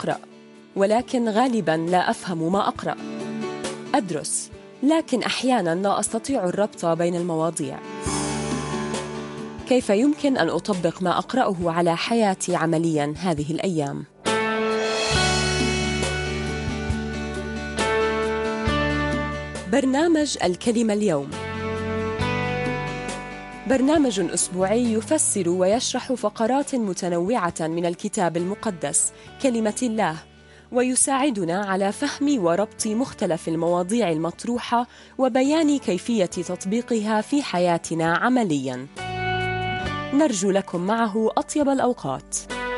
أقرأ، ولكن غالباً لا أفهم ما أقرأ. أدرس، لكن أحياناً لا أستطيع الربط بين المواضيع. كيف يمكن أن أطبق ما أقرأه على حياتي عملياً هذه الأيام؟ برنامج الكلمة اليوم برنامج أسبوعي يفسر ويشرح فقرات متنوعة من الكتاب المقدس كلمة الله، ويساعدنا على فهم وربط مختلف المواضيع المطروحة وبيان كيفية تطبيقها في حياتنا عملياً. نرجو لكم معه أطيب الأوقات.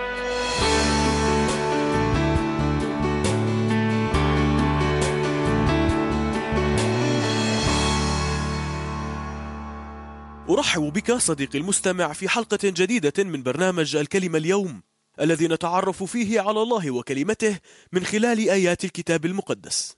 أرحب بك صديقي المستمع في حلقة جديدة من برنامج الكلمة اليوم، الذي نتعرف فيه على الله وكلمته من خلال آيات الكتاب المقدس.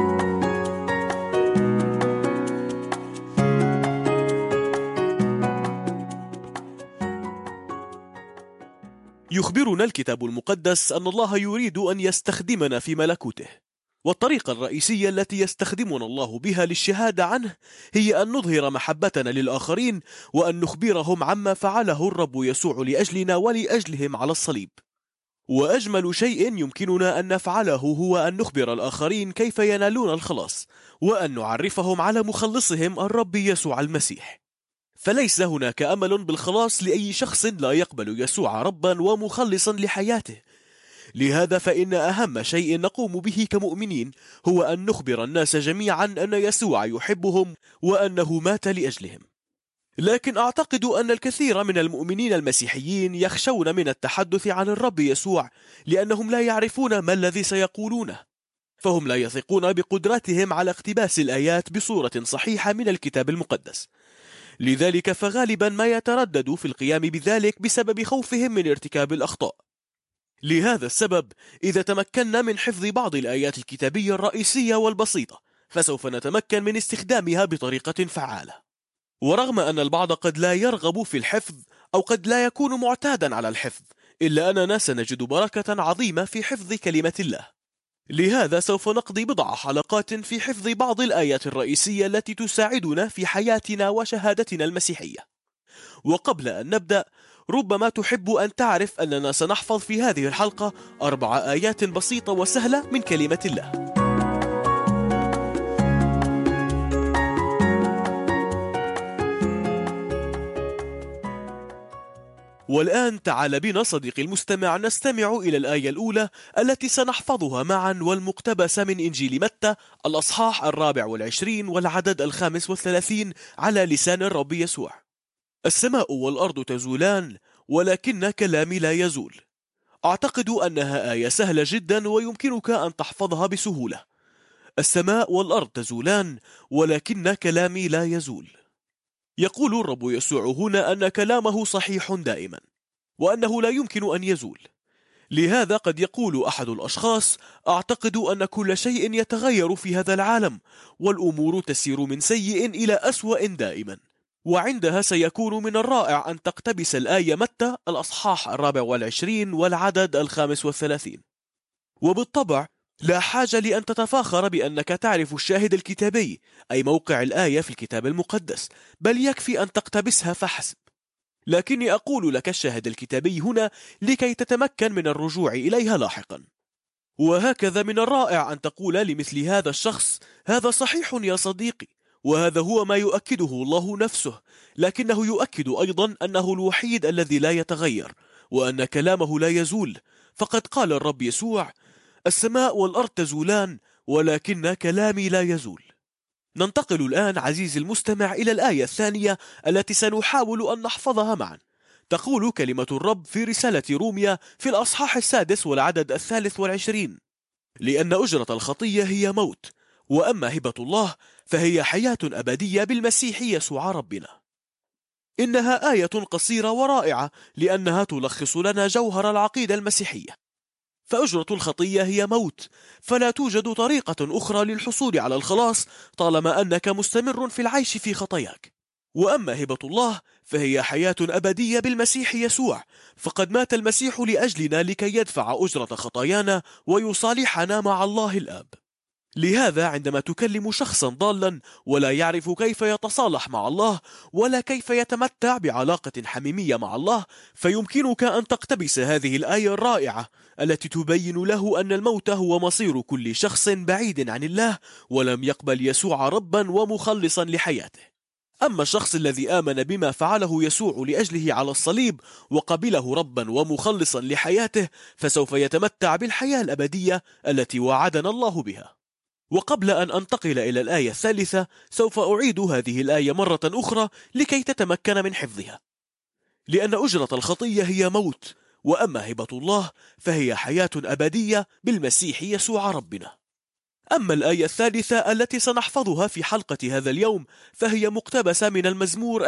يخبرنا الكتاب المقدس أن الله يريد أن يستخدمنا في ملكوته، والطريقة الرئيسية التي يستخدمنا الله بها للشهادة عنه هي أن نظهر محبتنا للآخرين وأن نخبرهم عما فعله الرب يسوع لأجلنا ولأجلهم على الصليب. وأجمل شيء يمكننا أن نفعله هو أن نخبر الآخرين كيف ينالون الخلاص، وأن نعرفهم على مخلصهم الرب يسوع المسيح. فليس هناك أمل بالخلاص لأي شخص لا يقبل يسوع ربا ومخلصا لحياته. لهذا فإن أهم شيء نقوم به كمؤمنين هو أن نخبر الناس جميعا أن يسوع يحبهم وأنه مات لأجلهم. لكن أعتقد أن الكثير من المؤمنين المسيحيين يخشون من التحدث عن الرب يسوع لأنهم لا يعرفون ما الذي سيقولونه، فهم لا يثقون بقدرتهم على اقتباس الآيات بصورة صحيحة من الكتاب المقدس. لذلك فغالبا ما يترددوا في القيام بذلك بسبب خوفهم من ارتكاب الأخطاء. لهذا السبب إذا تمكنا من حفظ بعض الآيات الكتابية الرئيسية والبسيطة فسوف نتمكن من استخدامها بطريقة فعالة. ورغم أن البعض قد لا يرغب في الحفظ أو قد لا يكون معتادا على الحفظ، إلا أننا سنجد بركة عظيمة في حفظ كلمة الله. لهذا سوف نقضي بضع حلقات في حفظ بعض الآيات الرئيسية التي تساعدنا في حياتنا وشهادتنا المسيحية. وقبل أن نبدأ، ربما تحب أن تعرف أننا سنحفظ في هذه الحلقة 4 آيات بسيطة وسهلة من كلمة الله. والآن تعال بنا صديقي المستمع نستمع إلى الآية الأولى التي سنحفظها معا، والمقتبسة من إنجيل متى الأصحاح 24 والعدد 35 على لسان الرب يسوع: السماء والأرض تزولان ولكن كلامي لا يزول. أعتقد أنها آية سهلة جدا ويمكنك أن تحفظها بسهولة. السماء والأرض تزولان ولكن كلامي لا يزول. يقول الرب يسوع هنا أن كلامه صحيح دائما وأنه لا يمكن أن يزول. لهذا قد يقول أحد الأشخاص: أعتقد أن كل شيء يتغير في هذا العالم والأمور تسير من سيء إلى أسوأ دائما. وعندها سيكون من الرائع أن تقتبس الآية متى الأصحاح 24 والعدد 35. وبالطبع لا حاجة لأن تتفاخر بأنك تعرف الشاهد الكتابي، أي موقع الآية في الكتاب المقدس، بل يكفي أن تقتبسها فحسب. لكني أقول لك الشاهد الكتابي هنا لكي تتمكن من الرجوع إليها لاحقا. وهكذا من الرائع أن تقول لمثل هذا الشخص: هذا صحيح يا صديقي، وهذا هو ما يؤكده الله نفسه، لكنه يؤكد أيضا أنه الوحيد الذي لا يتغير وأن كلامه لا يزول. فقد قال الرب يسوع: السماء والأرض تزولان ولكن كلامي لا يزول. ننتقل الآن عزيزي المستمع إلى الآية الثانية التي سنحاول أن نحفظها معا. تقول كلمة الرب في رسالة روميا في الأصحاح 6 والعدد 23: لأن أجرة الخطية هي موت، وأما هبة الله فهي حياة أبدية بالمسيح يسوع ربنا. إنها آية قصيرة ورائعة لأنها تلخص لنا جوهر العقيدة المسيحية. فأجرة الخطية هي موت، فلا توجد طريقة أخرى للحصول على الخلاص طالما أنك مستمر في العيش في خطاياك. وأما هبة الله فهي حياة أبدية بالمسيح يسوع، فقد مات المسيح لأجلنا لكي يدفع أجرة خطايانا ويصالحنا مع الله الآب. لهذا عندما تكلم شخصا ضالا ولا يعرف كيف يتصالح مع الله ولا كيف يتمتع بعلاقة حميمية مع الله، فيمكنك أن تقتبس هذه الآية الرائعة التي تبين له أن الموت هو مصير كل شخص بعيد عن الله ولم يقبل يسوع ربا ومخلصا لحياته. أما الشخص الذي آمن بما فعله يسوع لأجله على الصليب وقبله ربا ومخلصا لحياته فسوف يتمتع بالحياة الأبدية التي وعدنا الله بها. وقبل أن أنتقل إلى الآية الثالثة سوف أعيد هذه الآية مرة أخرى لكي تتمكن من حفظها. لأن أجرة الخطية هي موت، وأما هبة الله فهي حياة أبدية بالمسيح يسوع ربنا. أما الآية الثالثة التي سنحفظها في حلقة هذا اليوم فهي مقتبسة من المزمور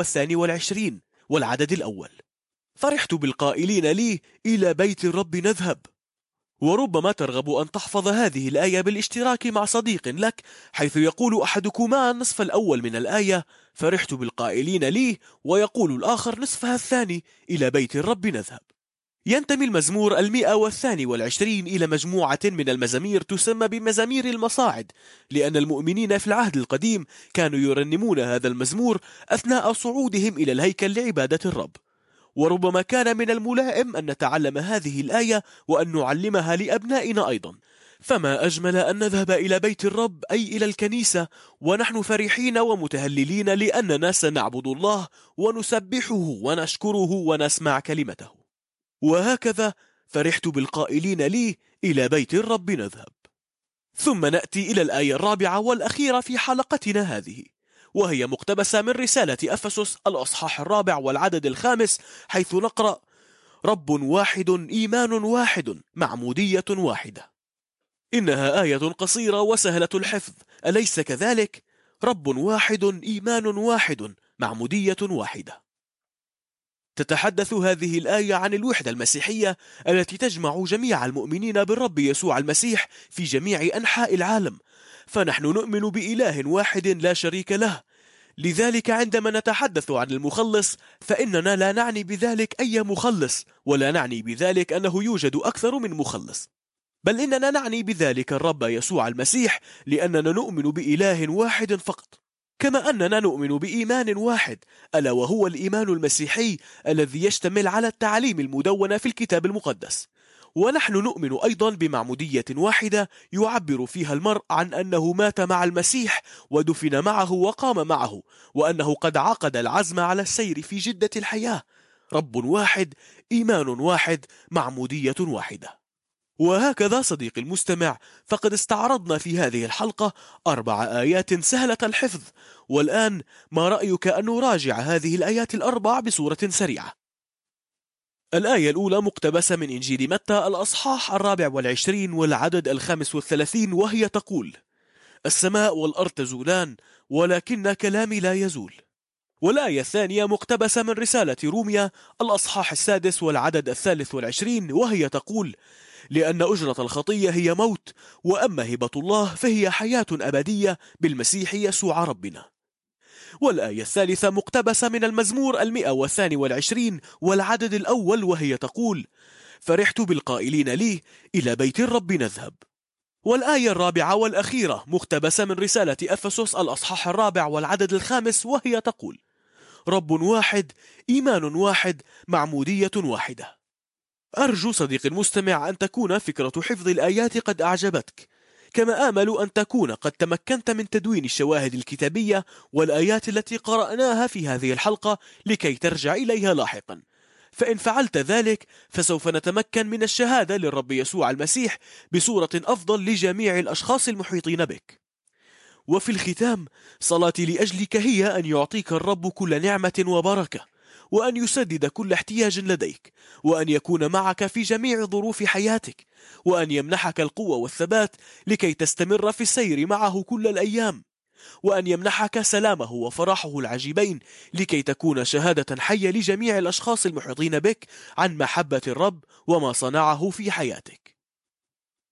122 والعدد الأول: فرحت بالقائلين لي إلى بيت الرب نذهب. وربما ترغب أن تحفظ هذه الآية بالاشتراك مع صديق لك، حيث يقول أحدكما النصف الأول من الآية فرحت بالقائلين لي، ويقول الآخر نصفها الثاني إلى بيت الرب نذهب. ينتمي المزمور 122 إلى مجموعة من المزامير تسمى بمزامير المصاعد، لأن المؤمنين في العهد القديم كانوا يرنمون هذا المزمور أثناء صعودهم إلى الهيكل لعبادة الرب. وربما كان من الملائم أن نتعلم هذه الآية وأن نعلمها لأبنائنا أيضا. فما أجمل أن نذهب إلى بيت الرب أي إلى الكنيسة ونحن فرحين ومتهللين لأننا سنعبد الله ونسبحه ونشكره ونسمع كلمته. وهكذا فرحت بالقائلين لي إلى بيت الرب نذهب. ثم نأتي إلى الآية الرابعة والأخيرة في حلقتنا هذه، وهي مقتبسة من رسالة أفسس الأصحاح 4 والعدد 5، حيث نقرأ: رب واحد إيمان واحد معمودية واحدة. إنها آية قصيرة وسهلة الحفظ، أليس كذلك؟ رب واحد إيمان واحد معمودية واحدة. تتحدث هذه الآية عن الوحدة المسيحية التي تجمع جميع المؤمنين بالرب يسوع المسيح في جميع أنحاء العالم، فنحن نؤمن بإله واحد لا شريك له. لذلك عندما نتحدث عن المخلص فإننا لا نعني بذلك أي مخلص، ولا نعني بذلك أنه يوجد أكثر من مخلص، بل إننا نعني بذلك الرب يسوع المسيح، لأننا نؤمن بإله واحد فقط، كما أننا نؤمن بإيمان واحد ألا وهو الإيمان المسيحي الذي يشتمل على التعاليم المدونة في الكتاب المقدس. ونحن نؤمن أيضا بمعمودية واحدة يعبر فيها المرء عن أنه مات مع المسيح ودفن معه وقام معه، وأنه قد عقد العزم على السير في جدة الحياة. رب واحد، إيمان واحد، معمودية واحدة. وهكذا صديقي المستمع، فقد استعرضنا في هذه الحلقة 4 آيات سهلة الحفظ، والآن ما رأيك أن نراجع هذه الآيات ال4 بصورة سريعة؟ الآية الأولى مقتبسة من إنجيل متى الأصحاح 24 والعدد 35، وهي تقول: السماء والأرض تزولان ولكن كلامي لا يزول. والآية الثانية مقتبسة من رسالة روميا الأصحاح 6 والعدد 23، وهي تقول: لأن أجرة الخطية هي موت، وأما هبة الله فهي حياة أبدية بالمسيح يسوع ربنا. والآية الثالثة مقتبسة من المزمور 122 والعدد الأول، وهي تقول: فرحت بالقائلين لي إلى بيت الرب نذهب. والآية الرابعة والأخيرة مقتبسة من رسالة أفسس الأصحاح 4 والعدد 5، وهي تقول: رب واحد، إيمان واحد، معمودية واحدة. أرجو صديقي المستمع أن تكون فكرة حفظ الآيات قد أعجبتك، كما آمل أن تكون قد تمكنت من تدوين الشواهد الكتابية والآيات التي قرأناها في هذه الحلقة لكي ترجع إليها لاحقا. فإن فعلت ذلك فسوف نتمكن من الشهادة للرب يسوع المسيح بصورة أفضل لجميع الأشخاص المحيطين بك. وفي الختام، صلاتي لأجلك هي أن يعطيك الرب كل نعمة وبركة، وأن يسدد كل احتياج لديك، وأن يكون معك في جميع ظروف حياتك، وأن يمنحك القوة والثبات لكي تستمر في السير معه كل الأيام، وأن يمنحك سلامه وفرحه العجيبين لكي تكون شهادة حية لجميع الأشخاص المحيطين بك عن محبة الرب وما صنعه في حياتك.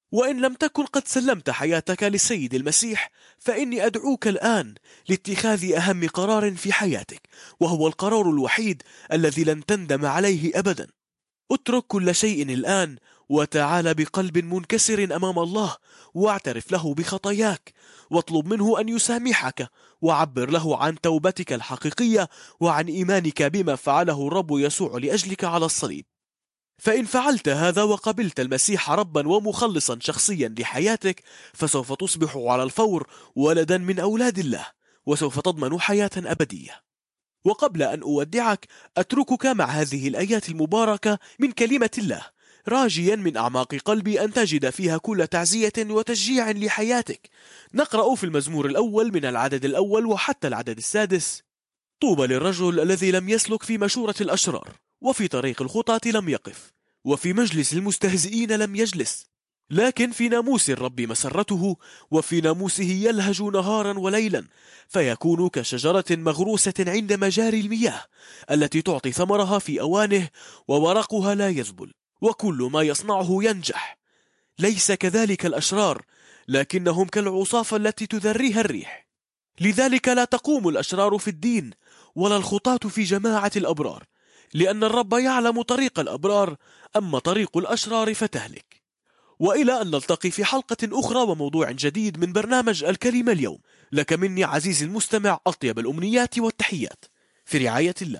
وإن لم تكن قد سلمت حياتك للسيد المسيح، فإني أدعوك الآن لاتخاذ أهم قرار في حياتك، وهو القرار الوحيد الذي لن تندم عليه أبدا. اترك كل شيء الآن وتعال بقلب منكسر أمام الله، واعترف له بخطاياك، واطلب منه أن يسامحك، وعبر له عن توبتك الحقيقية وعن إيمانك بما فعله الرب يسوع لأجلك على الصليب. فإن فعلت هذا وقبلت المسيح ربا ومخلصا شخصيا لحياتك، فسوف تصبح على الفور ولدا من أولاد الله، وسوف تضمن حياة أبدية. وقبل أن أودعك أتركك مع هذه الآيات المباركة من كلمة الله، راجيا من أعماق قلبي أن تجد فيها كل تعزية وتشجيع لحياتك. نقرأ في المزمور الأول من العدد الأول وحتى العدد السادس: طوبى للرجل الذي لم يسلك في مشورة الأشرار، وفي طريق الخطاة لم يقف، وفي مجلس المستهزئين لم يجلس، لكن في ناموس الرب مسرته، وفي ناموسه يلهج نهارا وليلا، فيكون كشجرة مغروسة عند مجاري المياه، التي تعطي ثمرها في أوانه، وورقها لا يذبل، وكل ما يصنعه ينجح. ليس كذلك الأشرار، لكنهم كالعصافة التي تذريها الريح. لذلك لا تقوم الأشرار في الدين، ولا الخطاة في جماعة الأبرار، لأن الرب يعلم طريق الأبرار، أما طريق الأشرار فتهلك. وإلى أن نلتقي في حلقة أخرى وموضوع جديد من برنامج الكلمة اليوم، لك مني عزيزي المستمع أطيب الأمنيات والتحيات، في رعاية الله.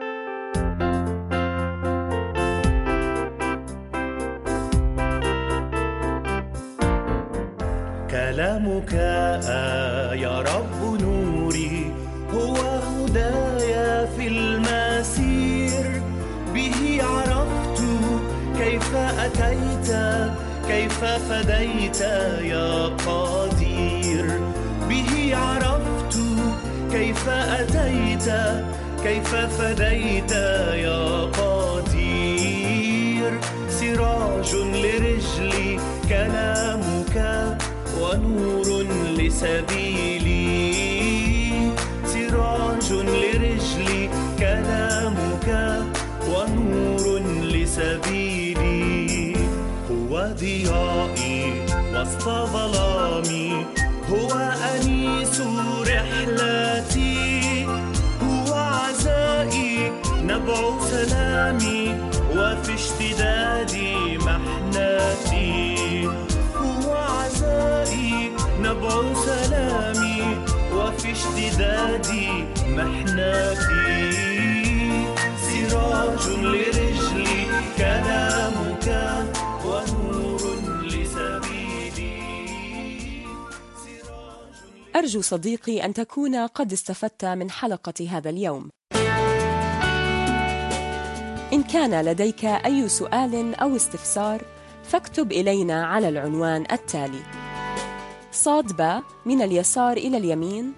كلامك يا رب نوري، هو هدايا في المسير، به عرفت كيف أتيت، كيف فديت يا قدير. به عرفت كيف أتيت، كيف فديت يا قدير. سراج لرجلي كلامك، ونور لسبيلي. سراج لرجلي كلامك، ونور لسبيلي. هو ضيائي وسط ظلامي، هو أنيس رحلتي، هو عزائي نبع سلامي، وفي اشتدادي محنتي. هو عزائي نبع سلامي، وفي اشتدادي محنتي. سراج لرجلي كلامك، ونور لسبيلي. أرجو صديقي أن تكون قد استفدت من حلقة هذا اليوم. إن كان لديك أي سؤال أو استفسار، فاكتب إلينا على العنوان التالي: ص/ب من اليسار إلى اليمين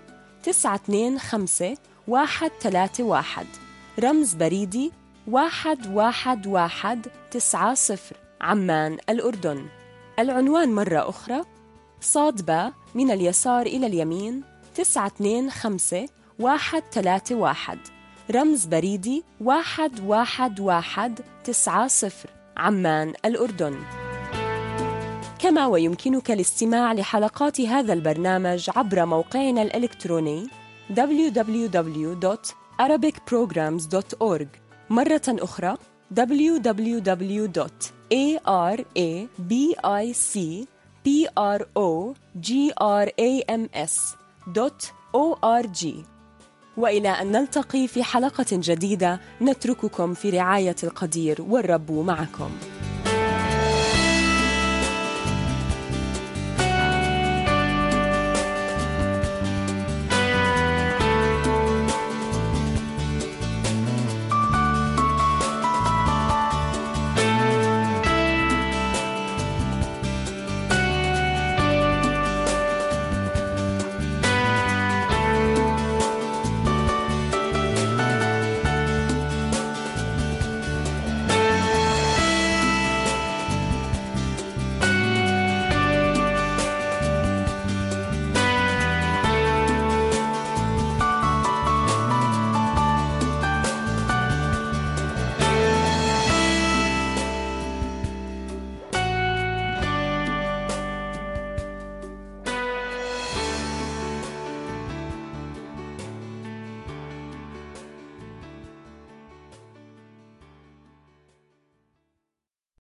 925131، رمز بريدي 11190، عمان الأردن. العنوان مرة أخرى: ص/ب من اليسار إلى اليمين 925131، رمز بريدي 11190، عمان الأردن. كما ويمكنك الاستماع لحلقات هذا البرنامج عبر موقعنا الإلكتروني www.arabicprograms.org. مرة أخرى www.arabicprograms.org. وإلى أن نلتقي في حلقة جديدة، نترككم في رعاية القدير، والرب معكم.